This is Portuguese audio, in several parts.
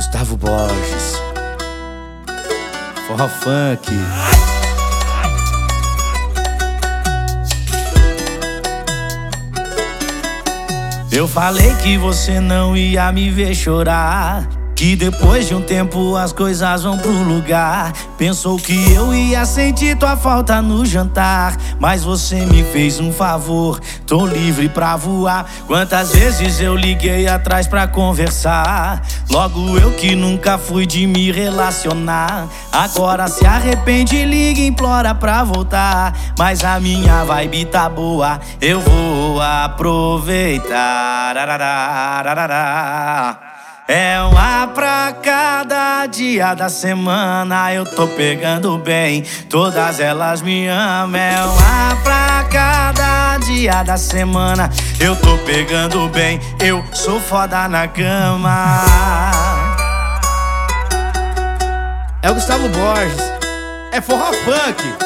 Gustavo Borges, forró funk. Eu falei que você não ia me ver chorar, que depois de um tempo as coisas vão pro lugar. Pensou que eu ia sentir tua falta no jantar, mas você me fez um favor, tô livre pra voar. Quantas vezes eu liguei atrás pra conversar, logo eu que nunca fui de me relacionar. Agora se arrepende, liga e implora pra voltar, mas a minha vibe tá boa, eu vou aproveitar. É uma pra cada dia da semana, eu tô pegando bem, todas elas me amam. É uma pra cada dia da semana, eu tô pegando bem, eu sou foda na cama. É o Gustavo Borges, é forró funk.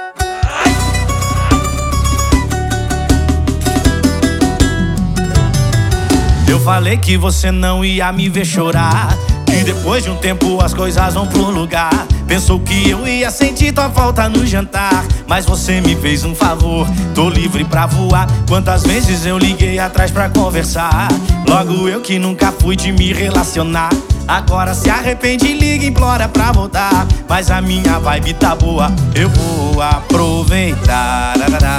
Eu falei que você não ia me ver chorar, que depois de um tempo as coisas vão pro lugar. Pensou que eu ia sentir tua falta no jantar, mas você me fez um favor, tô livre pra voar. Quantas vezes eu liguei atrás pra conversar, logo eu que nunca fui de me relacionar. Agora se arrepende, liga e implora pra voltar, mas a minha vibe tá boa, eu vou aproveitar.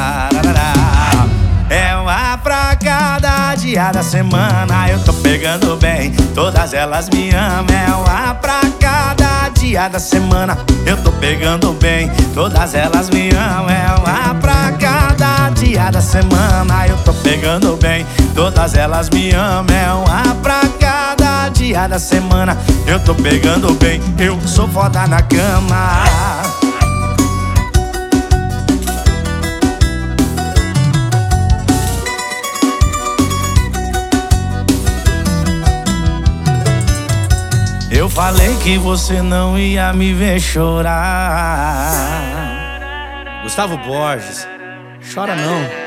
É uma pra cada dia da semana, eu tô pegando bem, todas elas me amam. É uma pra cada dia da semana, eu tô pegando bem, todas elas me amam. É uma pra cada dia da semana, eu tô pegando bem, todas elas me amam. É uma pra cada dia da semana, eu tô pegando bem, eu sou foda na cama. Eu falei que você não ia me ver chorar. Gustavo Borges, chora não.